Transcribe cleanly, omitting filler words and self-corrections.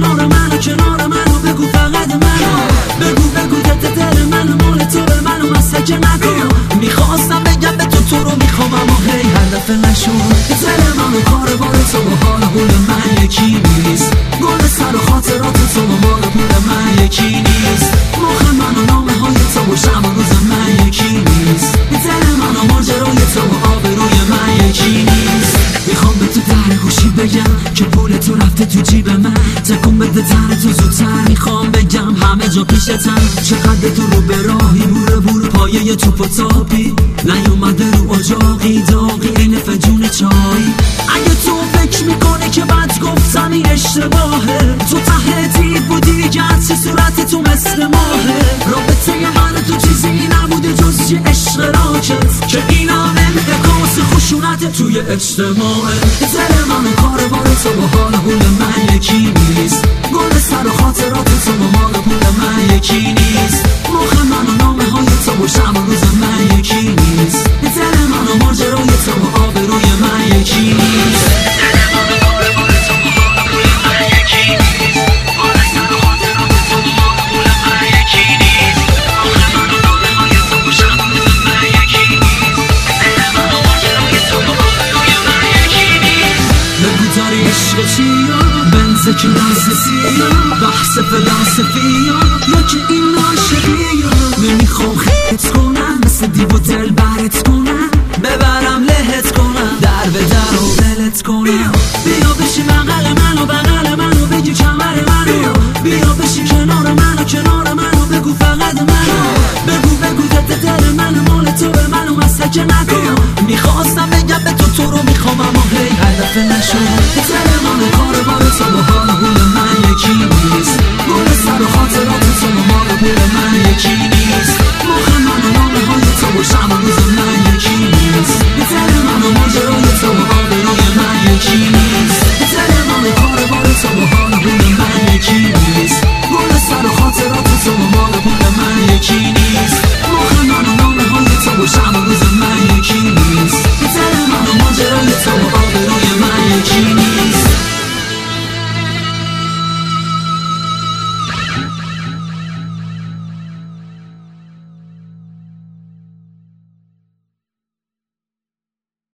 کنار منو بگو فقط منو بگو دل منو مال تو به منو مسکه نکن میخواستم بگم به تو رو میخوام اما هی هر دفعه نشد دل منو کار بار تو با حال پول من یکی نیست گل سر و خاطرات تو با مال پول من یکی نیست مخ من و نامه های تو و شب و روز من یکی نیست دل من و ماجرای تو و آبروی من یکی نیست میخوام به تو در گوشی بگم که پول تو رفته تو جیب من تکون بده تن تو زودتر میخوام بگم همه جا پیشتم چقدر تو رو به راهی بور پایه توپ و تاپی نیومده رو اجاقی داغی این فنجون چایی اگه تو فکر میکنی که بد گفتم این اشتباهه تو ته دید بودی گرچه صورت تو مثل ماهه رابطه من تو چیزی نبوده جز یه عشق راکت که اینا انعکاس خشونت توی اجتماعه دل من و کار بار تو با حال پول من یکی نیست گل سر و خاطرات تو با مال پول من یکی نیست مخ من و نامه های تو و شب و روز من یکی نیست دل من و ماجرای تو و آبروی من یکی نیست دل من و کار بار تو با حال پول من یکی نیست گل سر و خاطرات تو با مال پول من یکی نیست مخ من و نامه های تو و شب و روز من یکی نیست دل من و ماجرای تو و آبروی من یکی نیست بگو داری عشق چیه بنز کلاسسی بحث فلسفی یا که این عاشقی نمیخوام خیت کنم مثل دیو دل برت کنم ببرم لهت کنم در به در و دلت کنم بیا بشی بغل منو